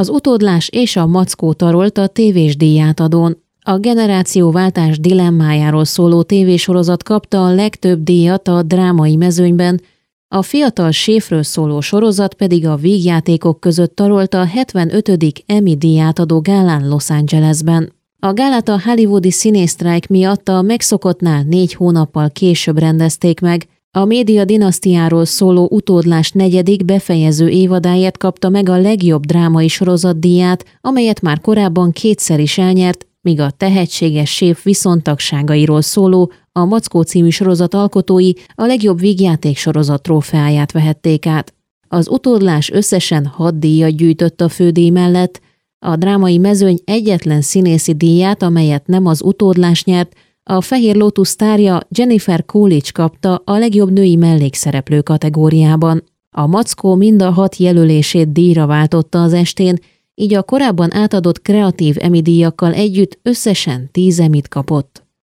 Az Utódlás és a Mackó tarolt a tévés díjátadón. A generációváltás dilemmájáról szóló tévésorozat kapta a legtöbb díjat a drámai mezőnyben, a fiatal séfről szóló sorozat pedig a vígjátékok között tarolta a 75. Emmy díjátadó gálán Los Angelesben. A gálát a hollywoodi színészsztrájk miatt a megszokottnál 4 hónappal később rendezték meg. A média dinasztiáról szóló Utódlás 4. befejező évadáért kapta meg a legjobb drámai sorozat díját, amelyet már korábban 2-szer is elnyert, míg a tehetséges séf viszontagságairól szóló, a Mackó című sorozat alkotói a legjobb vígjáték sorozat trófeáját vehették át. Az Utódlás összesen 6 díjat gyűjtött a fődíj mellett, a drámai mezőny egyetlen színészi díját, amelyet nem az Utódlás nyert, a Fehér Lótusz sztárja Jennifer Coolidge kapta a legjobb női mellékszereplő kategóriában. A Mackó mind a 6 jelölését díjra váltotta az estén, így a korábban átadott kreatív Emmy díjakkal együtt összesen 10 Emmyt kapott.